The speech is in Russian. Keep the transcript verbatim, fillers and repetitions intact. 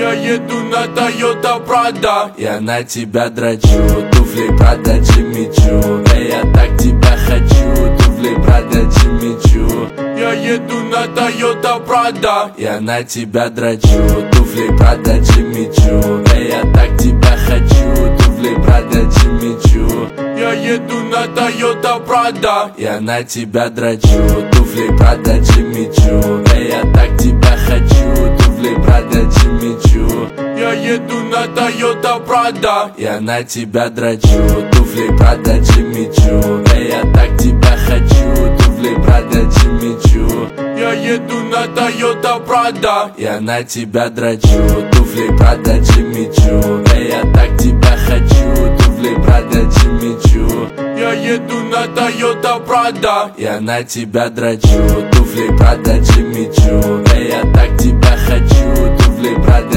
Я еду на Toyota Prado. Я на тебя дрочу, туфли Prada Чимичу. Эй, я так тебя хочу, туфли Prada Чимичу. Я еду на Toyota Prado. Я на тебя дрочу, туфли Prada Чимичу. Эй, я так тебя хочу, туфли Prada Чимичу. Я еду на Toyota Prado. Я на тебя дрочу, туфли Prada Чимичу. Эй, я так тебя хочу, туфли Prada Чимичу. Я еду на Toyota Prado. Я на тебя дрочу, туфли Prada Чимичу. Эй, я так тебя хочу, туфли Prada Чимичу. Я еду на Toyota Prado. Я на тебя дрочу, туфли Prada Чимичу. Эй, я так тебя хочу, туфли Prada Чимичу. Я еду на Toyota Prado. Я на тебя дрочу, туфли Prada Чимичу. Эй, я так тебя хочу, туфли Prada